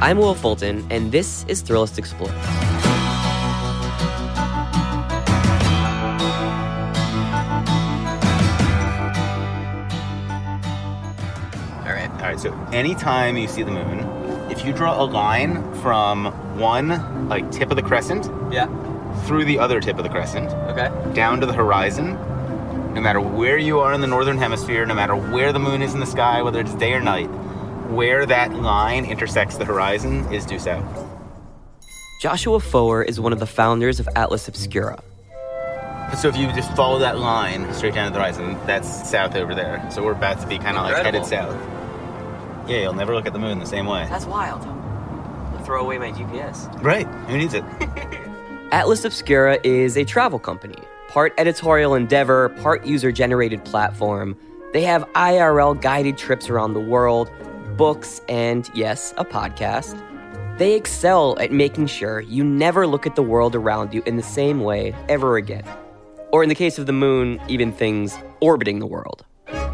I'm Will Fulton, and this is Thrillist Explores. All right, so anytime you see the moon, if you draw a line from one, tip of the crescent, through the other tip of the crescent, down to the horizon, no matter where you are in the northern hemisphere, no matter where the moon is in the sky, whether it's day or night, where that line intersects the horizon is due south. Joshua Foer is one of the founders of Atlas Obscura. So if you just follow that line straight down to the horizon, that's south over there. So we're about to be kind of headed south. Yeah, you'll never look at the moon the same way. That's wild. I'll throw away my GPS. Right. Who needs it? Atlas Obscura is a travel company. Part editorial endeavor, part user-generated platform. They have IRL guided trips around the world, books, and, yes, a podcast. They excel at making sure you never look at the world around you in the same way ever again. Or in the case of the moon, even things orbiting the world.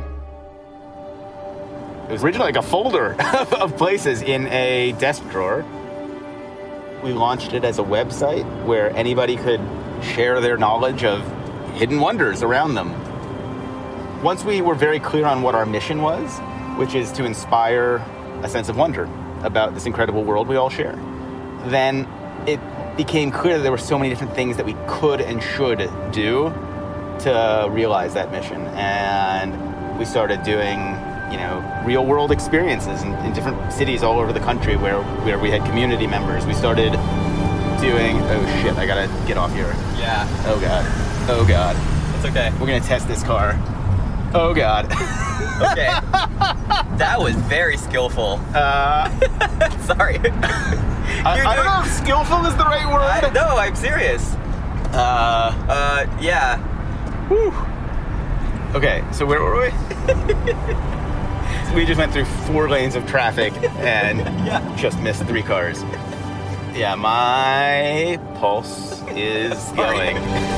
It was originally like a folder of places in a desk drawer. We launched it as a website where anybody could share their knowledge of hidden wonders around them. Once we were very clear on what our mission was, which is to inspire a sense of wonder about this incredible world we all share, then it became clear that there were so many different things that we could and should do to realize that mission. And we started doing real world experiences in different cities all over the country where we had community members. We started doing, oh shit, I gotta get off here. Yeah. Oh God. It's okay. We're gonna test this car. Oh God. Okay. That was very skillful. Sorry. I don't know if skillful is the right word. No, I'm serious. Yeah. Whew. Okay, so where were we? We just went through 4 lanes of traffic and just missed 3 cars. Yeah, my pulse is going.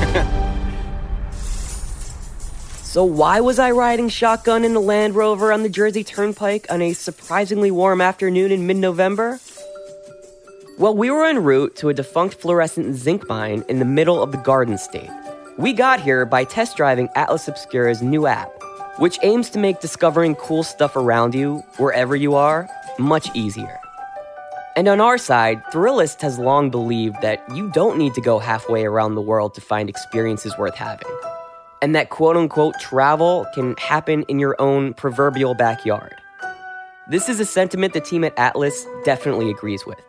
So why was I riding shotgun in the Land Rover on the Jersey Turnpike on a surprisingly warm afternoon in mid-November? Well, we were en route to a defunct fluorescent zinc mine in the middle of the Garden State. We got here by test driving Atlas Obscura's new app, which aims to make discovering cool stuff around you, wherever you are, much easier. And on our side, Thrillist has long believed that you don't need to go halfway around the world to find experiences worth having, and that quote-unquote travel can happen in your own proverbial backyard. This is a sentiment the team at Atlas definitely agrees with.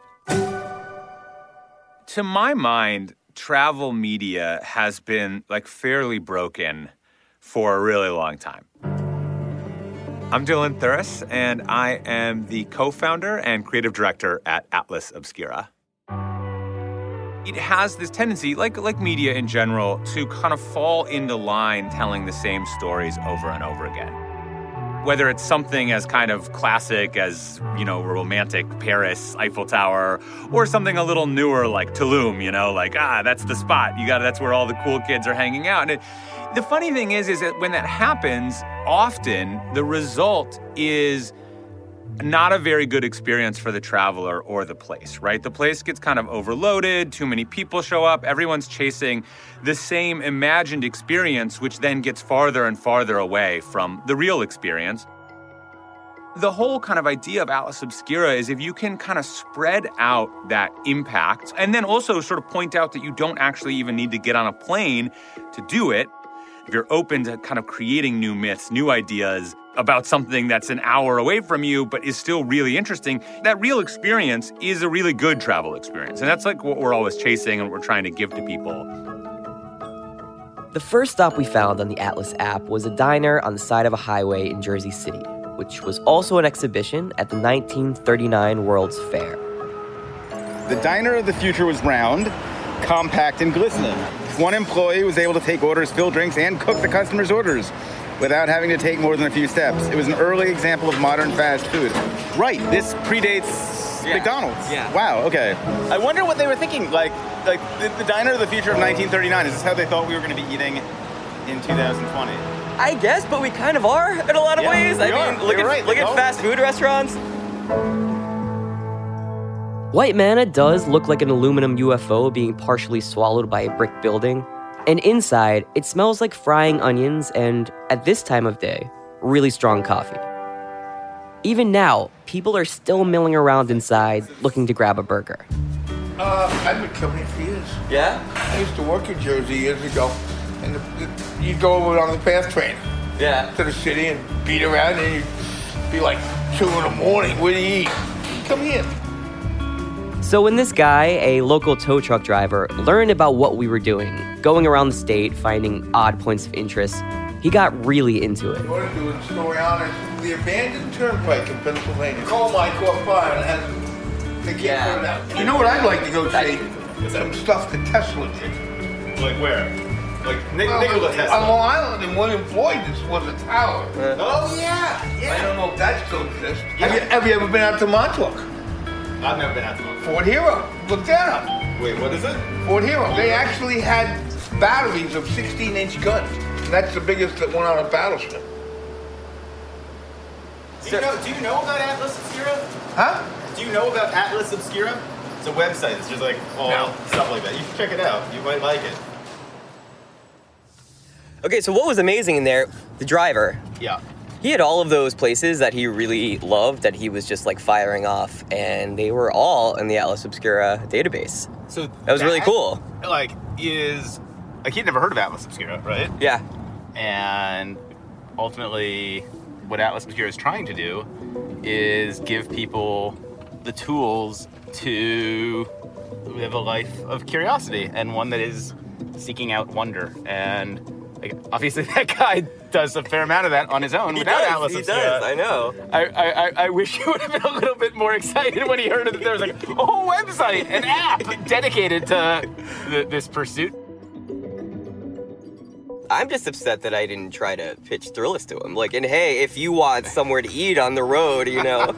To my mind, travel media has been fairly broken for a really long time. I'm Dylan Thuras, and I am the co-founder and creative director at Atlas Obscura. It has this tendency, like media in general, to kind of fall into line telling the same stories over and over again. Whether it's something as kind of classic as, romantic Paris, Eiffel Tower, or something a little newer like Tulum, that's the spot. That's where all the cool kids are hanging out. And the funny thing is that when that happens, often the result is not a very good experience for the traveler or the place, right? The place gets kind of overloaded, too many people show up, everyone's chasing the same imagined experience, which then gets farther and farther away from the real experience. The whole kind of idea of Atlas Obscura is if you can kind of spread out that impact and then also sort of point out that you don't actually even need to get on a plane to do it, if you're open to kind of creating new myths, new ideas about something that's an hour away from you but is still really interesting, that real experience is a really good travel experience. And that's what we're always chasing and what we're trying to give to people. The first stop we found on the Atlas app was a diner on the side of a highway in Jersey City, which was also an exhibition at the 1939 World's Fair. The diner of the future was round, compact, and glistening. One employee was able to take orders, fill drinks, and cook the customers' orders without having to take more than a few steps. It was an early example of modern fast food. Right, this predates McDonald's. Yeah. Wow, okay. I wonder what they were thinking, the diner of the future of 1939. Is this how they thought we were going to be eating in 2020? I guess, but we kind of are in a lot of ways. Look at fast food restaurants. White Manna does look like an aluminum UFO being partially swallowed by a brick building, and inside, it smells like frying onions and, at this time of day, really strong coffee. Even now, people are still milling around inside looking to grab a burger. I've been coming here for years. Yeah? I used to work in Jersey years ago, and you'd go over on the fast train Yeah. to the city and beat around, and you'd be like 2 in the morning. Where do you eat? Come here. So when this guy, a local tow truck driver, learned about what we were doing, going around the state, finding odd points of interest, he got really into it. I want to do a story on it. The abandoned turnpike in Pennsylvania. Coal mine caught fire and they can't put it out. You know what I'd like to go see? Some stuff that Tesla did. Like where? Like Well, Nikola on Tesla. Long Island in William Floyd, this was a tower. Oh yeah, I don't know if that still exists. Have you ever been out to Montauk? I've never been out to one. Fort Hero. Look that up. Wait, what is it? Fort Hero. They actually had batteries of 16-inch guns. And that's the biggest that went on a battleship. Do you know about Atlas Obscura? Huh? Do you know about Atlas Obscura? It's a website. It's just like all stuff like that. You should check it out. You might like it. Okay, so what was amazing in there, the driver, Yeah. he had all of those places that he really loved that he was just like firing off, and they were all in the Atlas Obscura database. So That was really cool. Like, he'd never heard of Atlas Obscura, right? Yeah. And ultimately, what Atlas Obscura is trying to do is give people the tools to live a life of curiosity and one that is seeking out wonder. And like, obviously, that guy does a fair amount of that on his own without Atlas Obscura. He does, I know. I wish he would have been a little bit more excited when he heard that there was like a whole website, an app dedicated to this pursuit. I'm just upset that I didn't try to pitch Thrillist to him. Like, and hey, if you want somewhere to eat on the road, you know.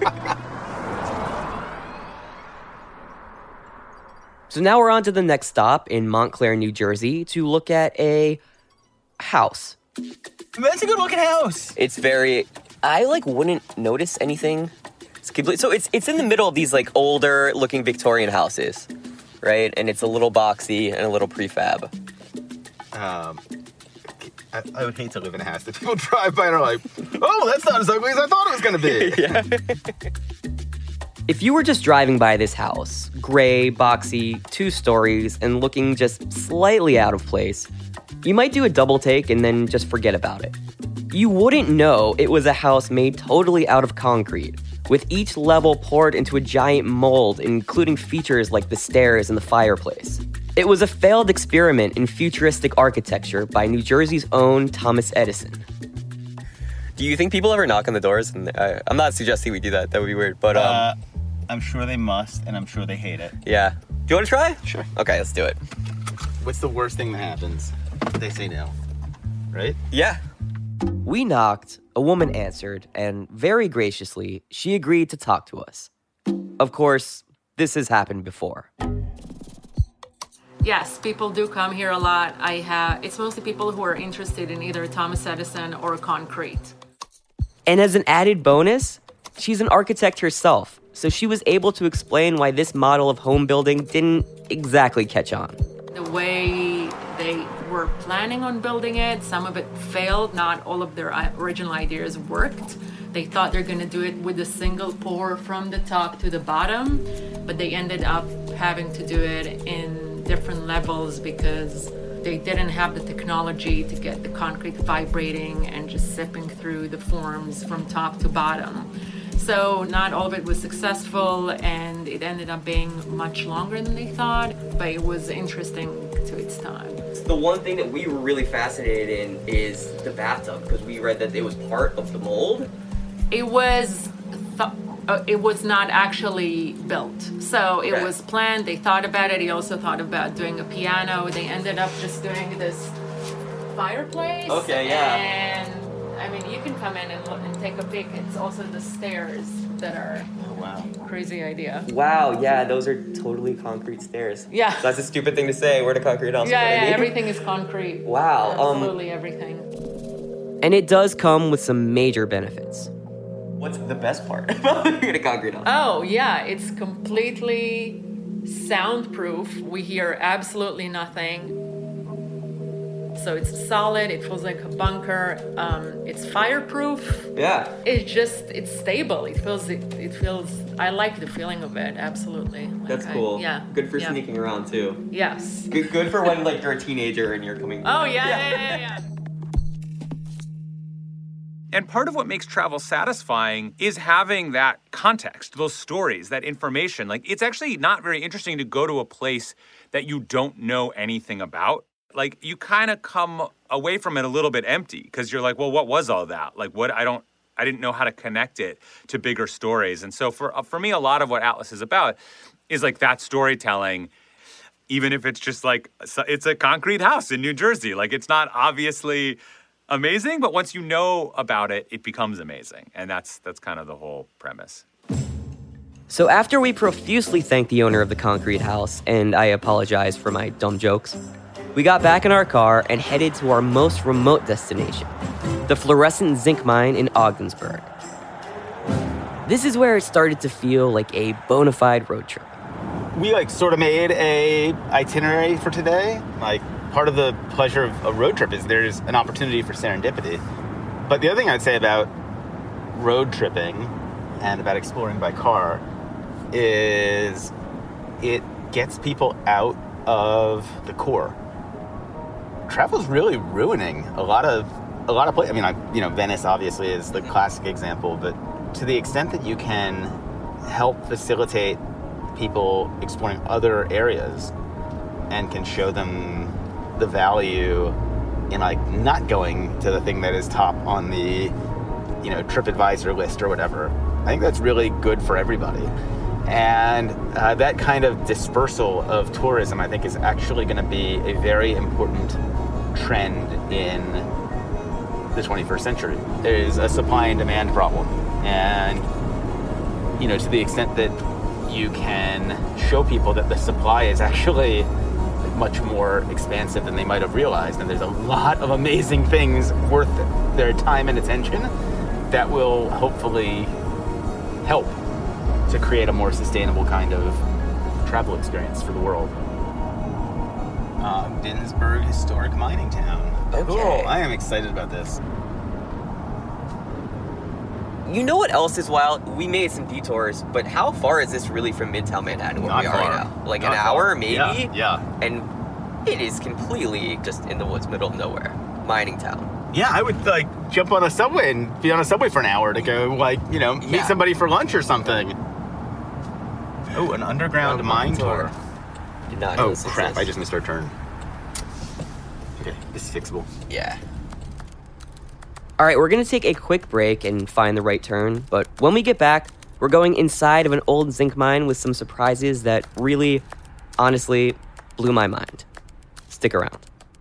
So now we're on to the next stop in Montclair, New Jersey, to look at a house. That's a good looking house. It's very, I wouldn't notice anything. It's complete, so it's in the middle of these older looking Victorian houses, right? And it's a little boxy and a little prefab. I would hate to live in a house that people drive by and are like, oh, that's not as ugly as I thought it was going to be. Yeah. If you were just driving by this house, gray, boxy, 2 stories, and looking just slightly out of place, you might do a double take and then just forget about it. You wouldn't know it was a house made totally out of concrete, with each level poured into a giant mold, including features like the stairs and the fireplace. It was a failed experiment in futuristic architecture by New Jersey's own Thomas Edison. Do you think people ever knock on the doors? And I'm not suggesting we do that. That would be weird. But I'm sure they must, and I'm sure they hate it. yeah. Do you want to try? Sure. Okay, let's do it. What's the worst thing that happens? They say no, right? Yeah. We knocked, a woman answered, and very graciously, she agreed to talk to us. Of course, this has happened before. Yes, people do come here a lot. It's mostly people who are interested in either Thomas Edison or concrete. And as an added bonus, she's an architect herself, so she was able to explain why this model of home building didn't exactly catch on. The way they were planning on building it, some of it failed. Not all of their original ideas worked. They thought they're going to do it with a single pour from the top to the bottom, but they ended up having to do it in different levels because they didn't have the technology to get the concrete vibrating and just sipping through the forms from top to bottom. So not all of it was successful, and it ended up being much longer than they thought, but it was interesting to its time. The one thing that we were really fascinated in is the bathtub, because we read that it was part of the mold. It was not actually built. So it was planned, they thought about it. He also thought about doing a piano. They ended up just doing this fireplace. Okay, yeah. And I mean, you can come in and look and take a peek. It's also the stairs that are crazy idea. Wow, yeah, those are totally concrete stairs. Yeah. That's a stupid thing to say. Where the concrete also Everything is concrete. Wow. Absolutely everything. And it does come with some major benefits. What's the best part about living in a concrete house? Oh, yeah, it's completely soundproof. We hear absolutely nothing. So it's solid, it feels like a bunker. It's fireproof. Yeah. It's stable. It feels, I like the feeling of it, absolutely. That's cool. Yeah. Good for sneaking around too. Yes. Good for when like you're a teenager and you're coming. Oh, yeah. And part of what makes travel satisfying is having that context, those stories, that information. Like, it's actually not very interesting to go to a place that you don't know anything about. Like, you kind of come away from it a little bit empty because you're like, well, what was all that? Like, I didn't know how to connect it to bigger stories. And so for me, a lot of what Atlas is about is like that storytelling, even if it's just like, it's a concrete house in New Jersey. Like, it's not obviously amazing, but once you know about it, it becomes amazing. And that's kind of the whole premise. So after we profusely thanked the owner of the concrete house, and I apologize for my dumb jokes, we got back in our car and headed to our most remote destination, the fluorescent zinc mine in Ogdensburg. This is where it started to feel like a bona fide road trip. We sort of made a itinerary for today. Part of the pleasure of a road trip is there's an opportunity for serendipity. But the other thing I'd say about road tripping and about exploring by car is it gets people out of the core. Travel's really ruining a lot of places. I mean, Venice obviously is the classic example, but to the extent that you can help facilitate people exploring other areas and can show them the value in not going to the thing that is top on the TripAdvisor list or whatever, I think that's really good for everybody. And that kind of dispersal of tourism, I think, is actually going to be a very important trend in the 21st century. There's a supply and demand problem. And, to the extent that you can show people that the supply is actually much more expansive than they might have realized, and there's a lot of amazing things worth their time and attention that will hopefully help to create a more sustainable kind of travel experience for the world. Ogdensburg Historic Mining Town. Okay. Cool. I am excited about this. You know what else is wild? We made some detours, but how far is this really from Midtown Manhattan where we are right now? Like an hour, maybe? Yeah. And it is completely just in the woods, middle of nowhere. Mining town. Yeah, I would jump on a subway and be on a subway for an hour to go meet somebody for lunch or something. Oh, an underground mine tour. Did not know Oh this crap! exists. I just missed our turn. Okay, this is fixable. Yeah. All right, we're gonna take a quick break and find the right turn, but when we get back, we're going inside of an old zinc mine with some surprises that really, honestly, blew my mind. Stick around.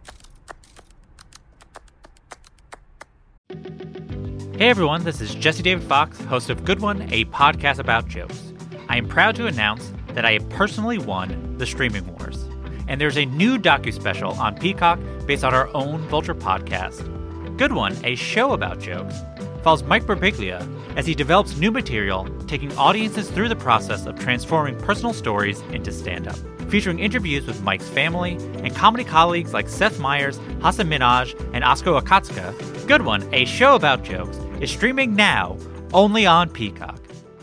Hey everyone, this is Jesse David Fox, host of Good One, a podcast about jokes. I am proud to announce that I have personally won the Streaming Wars. And there's a new docu-special on Peacock based on our own Vulture podcast. Good One, a show about jokes, follows Mike Birbiglia as he develops new material, taking audiences through the process of transforming personal stories into stand-up. Featuring interviews with Mike's family and comedy colleagues like Seth Meyers, Hasan Minhaj, and Oskar Akatsuka, Good One, a show about jokes, is streaming now only on Peacock.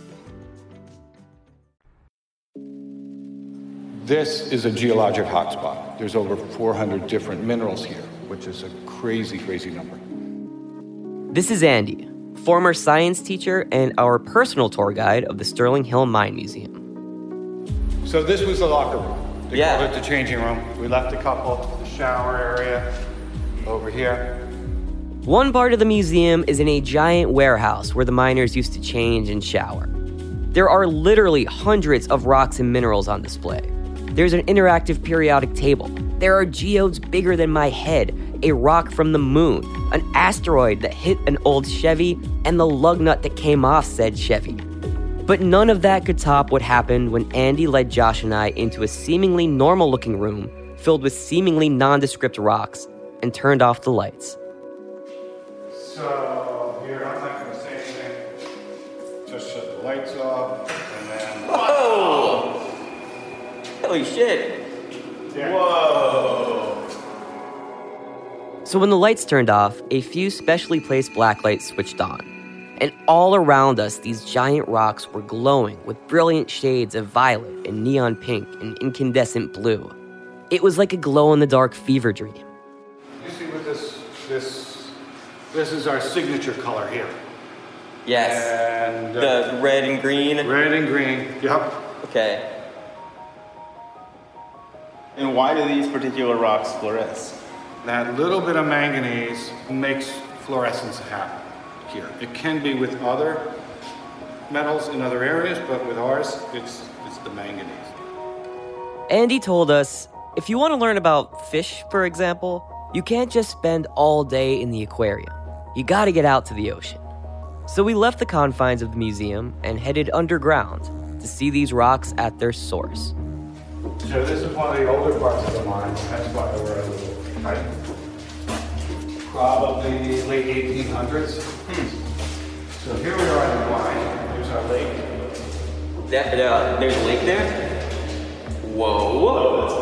This is a geologic hotspot. There's over 400 different minerals here, which is a crazy, crazy number. This is Andy, former science teacher and our personal tour guide of the Sterling Hill Mine Museum. So this was the locker room. They Yeah. called it the changing room. We left a couple, the shower area over here. One part of the museum is in a giant warehouse where the miners used to change and shower. There are literally hundreds of rocks and minerals on display. There's an interactive periodic table. There are geodes bigger than my head, a rock from the moon, an asteroid that hit an old Chevy, and the lug nut that came off said Chevy. But none of that could top what happened when Andy led Josh and I into a seemingly normal-looking room filled with seemingly nondescript rocks and turned off the lights. So here, I'm not going to say anything. Just shut the lights off, and then... Whoa! Holy shit. Yeah. Whoa! So when the lights turned off, a few specially placed black lights switched on. And all around us, these giant rocks were glowing with brilliant shades of violet and neon pink and incandescent blue. It was like a glow-in-the-dark fever dream. You see what this is our signature color here. Yes. And The red and green. red and green. Yep. Okay. And why do these particular rocks fluoresce? That little bit of manganese makes fluorescence happen here. It can be with other metals in other areas, but with ours, it's the manganese. Andy told us, if you want to learn about fish, for example, you can't just spend all day in the aquarium. You gotta get out to the ocean. So we left the confines of the museum and headed underground to see these rocks at their source. So this is one of the older parts of the mine. That's why we're a little tight. Probably late 1800s. So here we are in the mine. Here's our lake. There's a lake there? Whoa.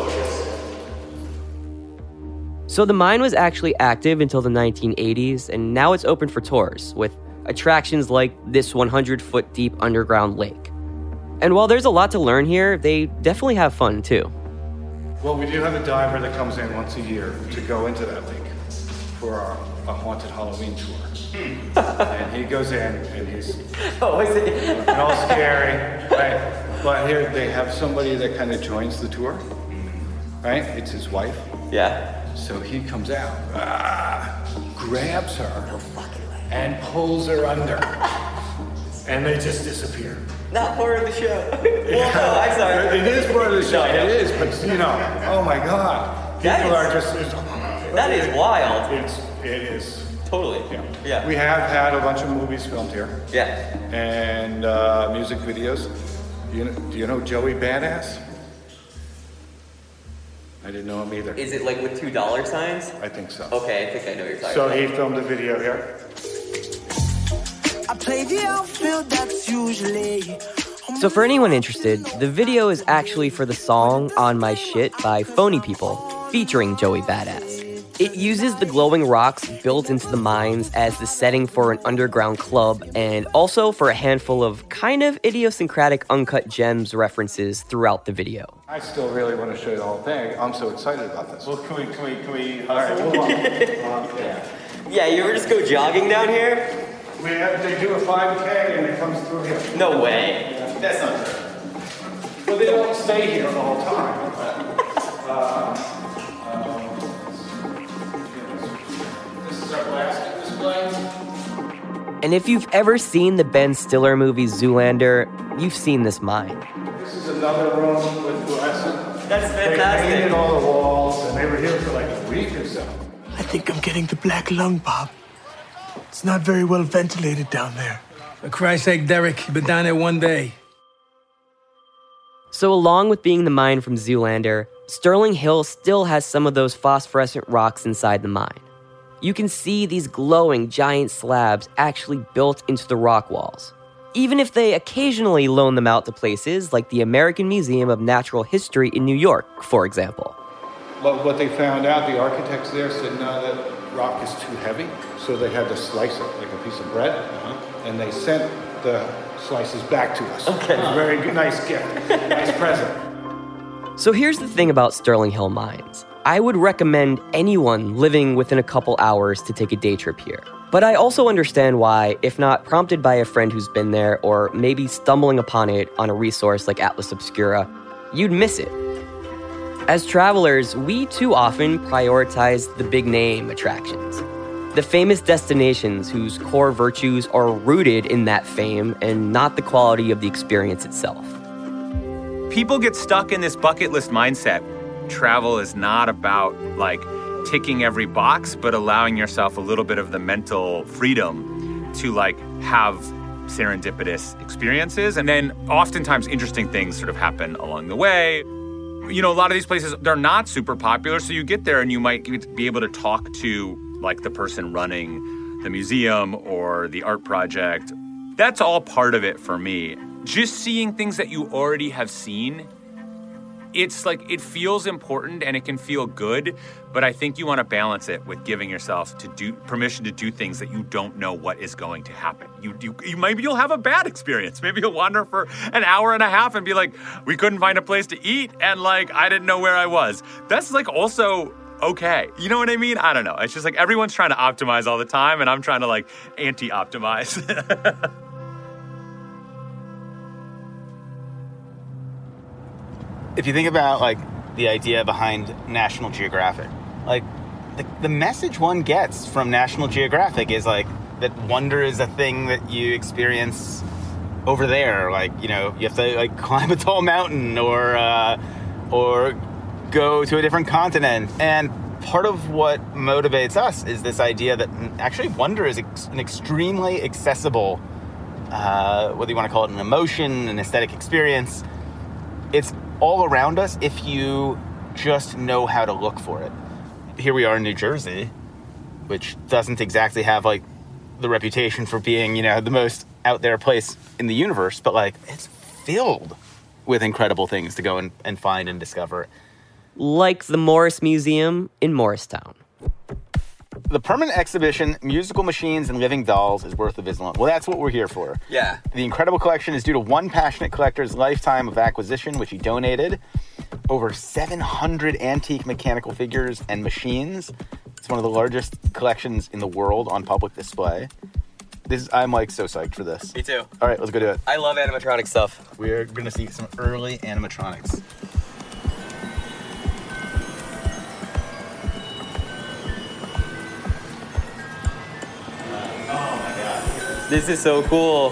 So the mine was actually active until the 1980s, and now it's open for tours, with attractions like this 100-foot deep underground lake. And while there's a lot to learn here, they definitely have fun too. Well, we do have a diver that comes in once a year to go into that lake for a haunted Halloween tour. And he goes in and he's Oh, is it? all scary, right? But here they have somebody that kind of joins the tour, right? It's his wife. Yeah. So he comes out, grabs her, and pulls her under. And they just disappear. Not part of the show. Well, no, I'm sorry. It is part of the show. No, I know. It is, but oh my God. That People is- are just... That is wild. It is. Totally. Yeah. We have had a bunch of movies filmed here. Yeah. And music videos. Do you know Joey Badass? I didn't know him either. Is it like with $2 signs? I think so. Okay, I think I know what you're talking So about. he filmed a video here. I play the outfield, that's usually. So for anyone interested, the video is actually for the song On My Shit by Phony People, featuring Joey Badass. It uses the glowing rocks built into the mines as the setting for an underground club, and also for a handful of kind of idiosyncratic Uncut Gems references throughout the video. I still really want to show you the whole thing. I'm so excited about this. Well, can we All right, hold on. Yeah, you ever just go jogging down here? They do a 5K and it comes through here. No way. That's not true. Well, they don't stay here the whole time. This is our plastic display. And if you've ever seen the Ben Stiller movie Zoolander, you've seen this mine. This is another room with fluorescent. That's They painted all the walls, and they were here for like a week or so. I think I'm getting the black lung, Bob. It's not very well ventilated down there. For Christ's sake, Derek, you've been down there one day. So along with being the mine from Zoolander, Sterling Hill still has some of those phosphorescent rocks inside the mine. You can see these glowing giant slabs actually built into the rock walls, even if they occasionally loan them out to places like the American Museum of Natural History in New York, for example. But what they found out, the architects there said, no, that rock is too heavy, so they had to slice it like a piece of bread, and they sent the slices back to us. Okay. Very good, nice gift, nice present. So here's the thing about Sterling Hill Mines. I would recommend anyone living within a couple hours to take a day trip here. But I also understand why, if not prompted by a friend who's been there, or maybe stumbling upon it on a resource like Atlas Obscura, you'd miss it. As travelers, we too often prioritize the big-name attractions, the famous destinations whose core virtues are rooted in that fame and not the quality of the experience itself. People get stuck in this bucket list mindset. Travel is not about, ticking every box, but allowing yourself a little bit of the mental freedom to, have serendipitous experiences. And then oftentimes interesting things sort of happen along the way. You know, a lot of these places, they're not super popular, so you get there and you might be able to talk to, the person running the museum or the art project that's all part of it for me. Just seeing things that you already have seen, it's like it feels important and it can feel good, but I think you want to balance it with giving yourself permission to do things that you don't know what is going to happen. Maybe you'll have a bad experience. Maybe you'll wander for an hour and a half and be like, we couldn't find a place to eat and like I didn't know where I was. That's like also okay. You know what I mean? I don't know. It's just like everyone's trying to optimize all the time and I'm trying to like anti-optimize. If you think about like the idea behind National Geographic, like the message one gets from National Geographic is like that wonder is a thing that you experience over there. Like, you know, you have to like climb a tall mountain or go to a different continent. And part of what motivates us is this idea that actually wonder is an extremely accessible, whether you want to call it an emotion, an aesthetic experience. It's all around us if you just know how to look for it. Here we are in New Jersey, which doesn't exactly have like the reputation for being, you know, the most out there place in the universe, but like it's filled with incredible things to go and find and discover. Like the Morris Museum in Morristown. The permanent exhibition, Musical Machines and Living Dolls, is worth a visit. Well, that's what we're here for. Yeah. The incredible collection is due to one passionate collector's lifetime of acquisition, which he donated. Over 700 antique mechanical figures and machines. It's one of the largest collections in the world on public display. I'm like so psyched for this. Me too. All right, let's go do it. I love animatronic stuff. We're going to see some early animatronics. This is so cool.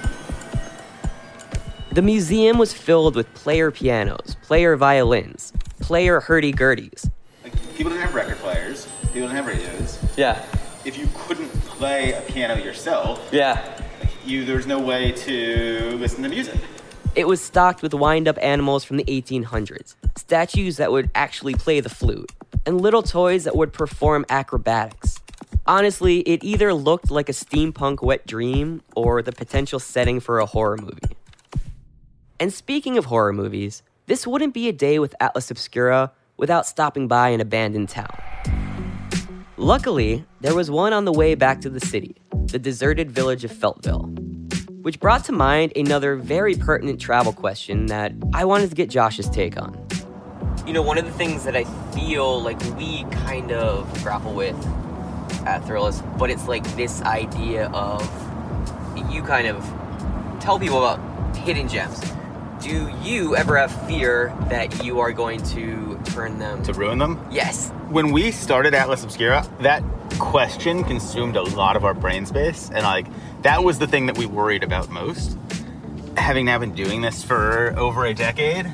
The museum was filled with player pianos, player violins, player hurdy-gurdies. Like, people didn't have record players. People didn't have radios. Yeah. If you couldn't play a piano yourself, Yeah. there was no way to listen to music. It was stocked with wind-up animals from the 1800s, statues that would actually play the flute, and little toys that would perform acrobatics. Honestly, it either looked like a steampunk wet dream or the potential setting for a horror movie. And speaking of horror movies, this wouldn't be a day with Atlas Obscura without stopping by an abandoned town. Luckily, there was one on the way back to the city, the deserted village of Feltville, which brought to mind another very pertinent travel question that I wanted to get Josh's take on. You know, one of the things that I feel like we kind of grapple with at Thrillist, but it's like this idea of you kind of tell people about hidden gems. Do you ever have fear that you are going to turn them... To ruin them? Yes. When we started Atlas Obscura, that question consumed a lot of our brain space, and like that was the thing that we worried about most. Having now been doing this for over a decade,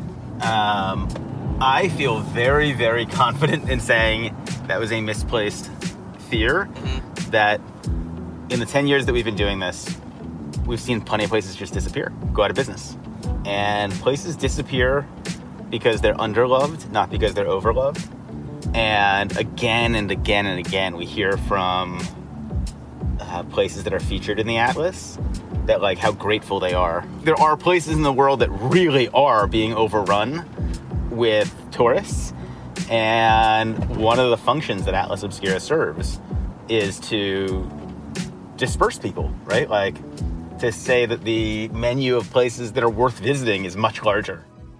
I feel very, very confident in saying that was a misplaced fear. Mm-hmm. That in the 10 years that we've been doing this, we've seen plenty of places just disappear, go out of business. And places disappear because they're underloved, not because they're overloved. And again and again and again, we hear from places that are featured in the Atlas that like how grateful they are. There are places in the world that really are being overrun with tourists. And one of the functions that Atlas Obscura serves is to disperse people, right? Like to say that the menu of places that are worth visiting is much larger.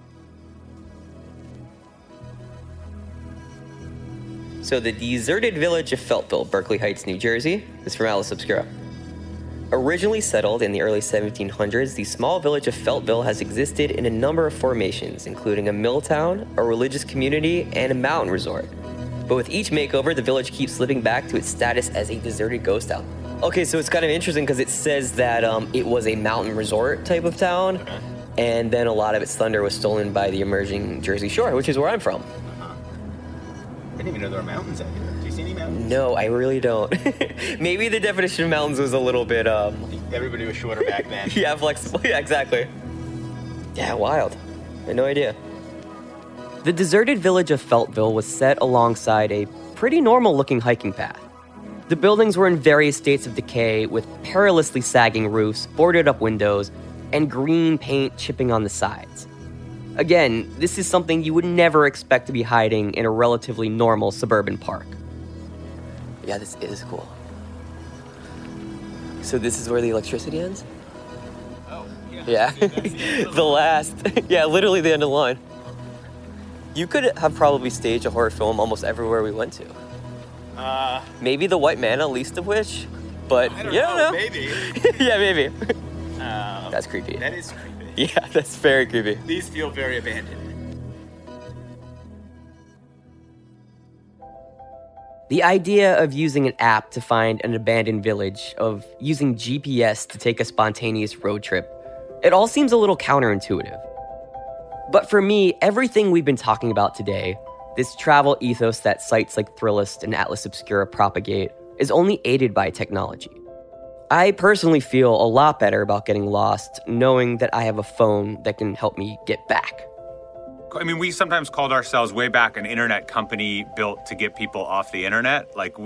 So the deserted village of Feltville, Berkeley Heights, New Jersey, is from Atlas Obscura. Originally settled in the early 1700s, the small village of Feltville has existed in a number of formations, including a mill town, a religious community, and a mountain resort. But with each makeover, the village keeps slipping back to its status as a deserted ghost town. Okay, so it's kind of interesting because it says that it was a mountain resort type of town, and then a lot of its thunder was stolen by the emerging Jersey Shore, which is where I'm from. I didn't even know there were mountains out here. Do you see any mountains? No, I really don't. Maybe the definition of mountains was a little bit, Everybody was shorter back then. Yeah, flexible. Yeah, exactly. Yeah, wild. I had no idea. The deserted village of Feltville was set alongside a pretty normal-looking hiking path. The buildings were in various states of decay, with perilously sagging roofs, boarded-up windows, and green paint chipping on the sides. Again, this is something you would never expect to be hiding in a relatively normal suburban park. Yeah, this is cool. So this is where the electricity ends? Oh, Yeah. The last. Yeah, literally the end of the line. You could have probably staged a horror film almost everywhere we went to. Maybe the White Manna, least of which, but I don't you don't know. Maybe. Yeah, maybe. That's creepy. That is creepy. Yeah, that's very creepy. These feel very abandoned. The idea of using an app to find an abandoned village, of using GPS to take a spontaneous road trip, it all seems a little counterintuitive. But for me, everything we've been talking about today, this travel ethos that sites like Thrillist and Atlas Obscura propagate, is only aided by technology. I personally feel a lot better about getting lost, knowing that I have a phone that can help me get back. I mean, we sometimes called ourselves way back an internet company built to get people off the internet. Like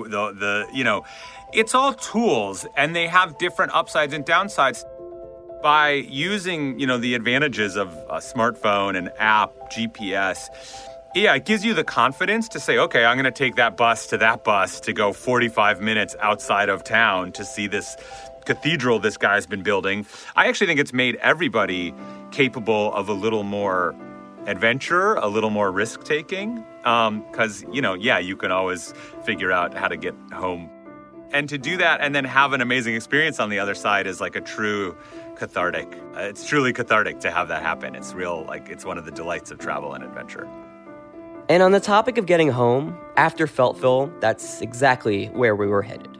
it's all tools, and they have different upsides and downsides. By using, the advantages of a smartphone, an app, GPS, it gives you the confidence to say, okay, I'm going to take that bus to go 45 minutes outside of town to see this cathedral this guy's been building. I actually think it's made everybody capable of a little more adventure, a little more risk-taking, because, you can always figure out how to get home. And to do that and then have an amazing experience on the other side is like a true cathartic. It's truly cathartic to have that happen. It's real, it's one of the delights of travel and adventure. And on the topic of getting home, after Feltville, that's exactly where we were headed.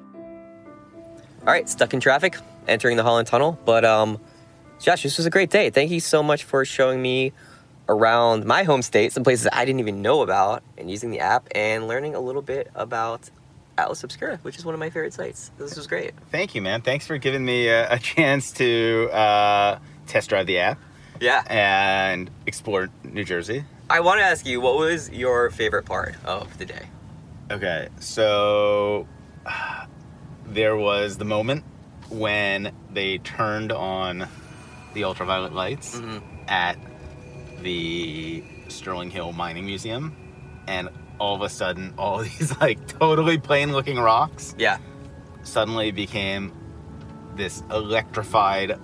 All right, stuck in traffic, entering the Holland Tunnel. But, Josh, this was a great day. Thank you so much for showing me around my home state, some places I didn't even know about, and using the app and learning a little bit about Atlas Obscura, which is one of my favorite sites. This was great. Thank you, man. Thanks for giving me a chance to test drive the app. Yeah. And explore New Jersey. I want to ask you, what was your favorite part of the day? Okay, so there was the moment when they turned on the ultraviolet lights at the Sterling Hill Mining Museum, and all of a sudden, all these totally plain-looking rocks, suddenly became this electrified,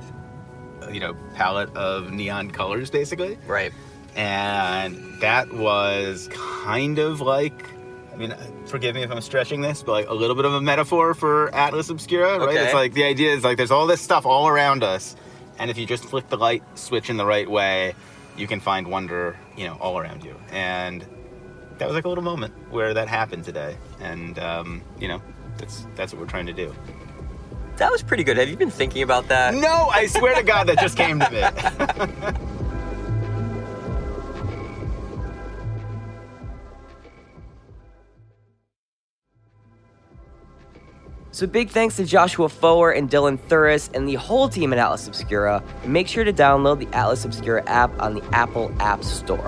palette of neon colors, basically. Right. And that was kind of forgive me if I'm stretching this, but a little bit of a metaphor for Atlas Obscura, right? Okay. It's the idea is there's all this stuff all around us, and if you just flick the light switch in the right way, you can find wonder, all around you. And that was a little moment where that happened today. And, that's what we're trying to do. That was pretty good. Have you been thinking about that? No, I swear to God, that just came to me. So big thanks to Joshua Foer and Dylan Thuris and the whole team at Atlas Obscura. Make sure to download the Atlas Obscura app on the Apple App Store.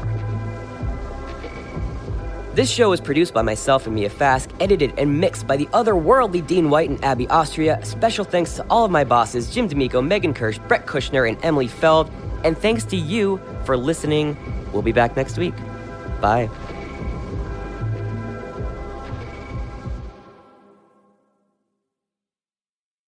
This show is produced by myself and Mia Fask, edited and mixed by the otherworldly Dean White and Abby Austria. Special thanks to all of my bosses, Jim D'Amico, Megan Kirsch, Brett Kushner, and Emily Feld. And thanks to you for listening. We'll be back next week. Bye.